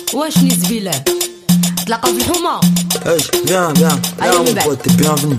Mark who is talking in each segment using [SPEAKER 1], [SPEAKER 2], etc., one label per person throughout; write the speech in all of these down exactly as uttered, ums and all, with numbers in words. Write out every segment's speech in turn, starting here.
[SPEAKER 1] واش نزبيله تلاقاو في الحومه.
[SPEAKER 2] ايش بيان بيان
[SPEAKER 1] أيوة من بعد.
[SPEAKER 2] بوتي بيانفني.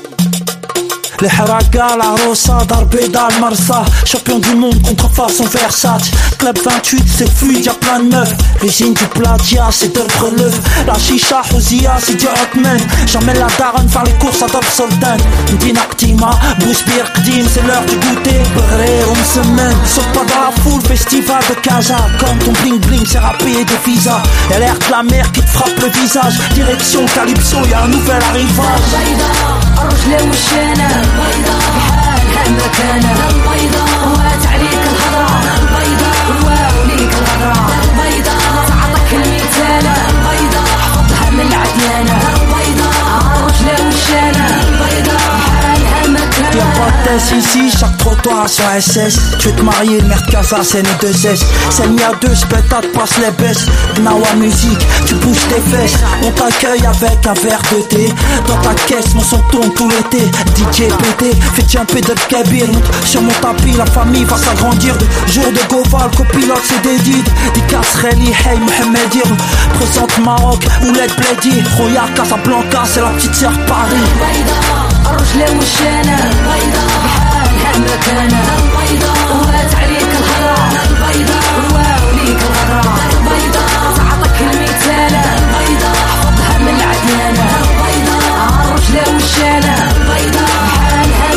[SPEAKER 3] الحراقة العروسة دار بيضا المرسى champion du monde contrefaçon Versace club vingt-huit c'est fluide y'a plein de meufs régime du plagiat c'est de relève la chicha Hozia c'est du hotman j'emmène la daronne faire les courses à Top Soldan Medina Qdima Bousbir Qdim c'est l'heure du goûter Beurrer une semaine saute pas dans la foule festival de Casa comme ton bling bling c'est râpé des visas y'a l'air de la mer qui te frappe le visage direction Calypso y'a un nouvel arrivage
[SPEAKER 1] الرجلة والشانة بحالها مكانة وهات عليك الهضرة رواو ليك الهضرة تعطك المثالة حفظها من العديانة الرجلة والشانة بحالها مكانة.
[SPEAKER 3] Y'a pas de test ici, chaque trottoir sur S S. Tu veux te marier, merde Casa, c'est une deux S. C'est mis à deux, spectat, passe les baisses. Gnawa musique, tu bouges tes fesses. On t'accueille avec un verre de thé. Dans ta caisse, mon son tourne tout l'été. D J pété, fais jumper de Kabir. Sur mon tapis, la famille va s'agrandir. De jour de Goval, copilote c'est des dides. Des casserelles, hey Mohamed Dir. Présente Maroc, Ouled Bledi. Roya, Casablanca, c'est la petite sœur Paris.
[SPEAKER 1] الرجلة والشانة بحالها مكانة وهات عليك الهضرة رواو ليك الهضرة تعطك المثالة حفظها من العديانة الرجلة والشانة بحالها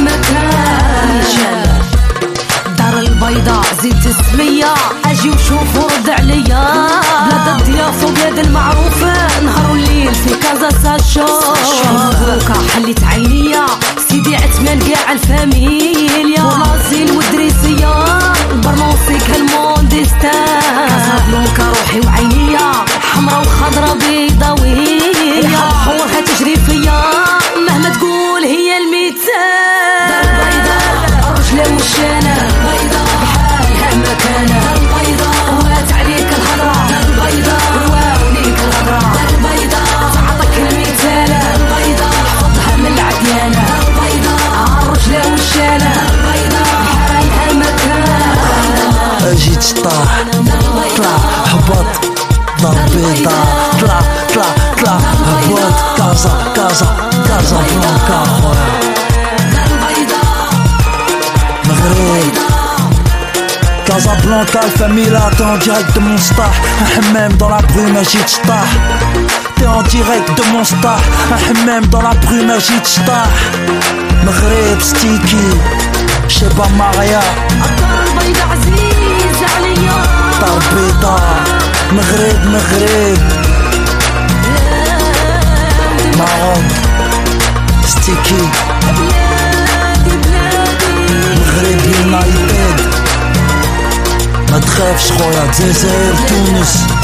[SPEAKER 1] مكانة. دار البيضاء زيد السمية اجي وشوف ورد عليا بلاد الضيافة وبلاد المعروفة نهار والليل في كازا ساشو مبروكة حليت عينيا سيدي عثمان كاع الفاميليا ولازين والدريسية البرنوسيك المونديستان كازابلانكا روحي وعينيا حمرا وخضرا بيضاوية حورها تجري فيا مهما تقول هي المثال. دار البيضاء الرجلة والشانة بحالها مكانة وهات عليك الهضرة رواو ليك الهضرة تعطك المثالة حفظها من العديانة الرجلة والشانة بحالها مكانة.
[SPEAKER 3] جيت طاح طلع هبط دار بيضا طلع طلع طلع هبط كازا كازا كازابلانكا مغرب Casablanca, le famille là, t'es en direct de mon star. Un hammam dans la brume, un gîte star. T'es en direct de mon star. Un hammam dans la brume, un gîte star. Maghreb, sticky, Sheba Maria. Tarbida, Maghreb, Maghreb. Maroc, sticky. Maghreb United. ما تخافش خويا الجزائر تونس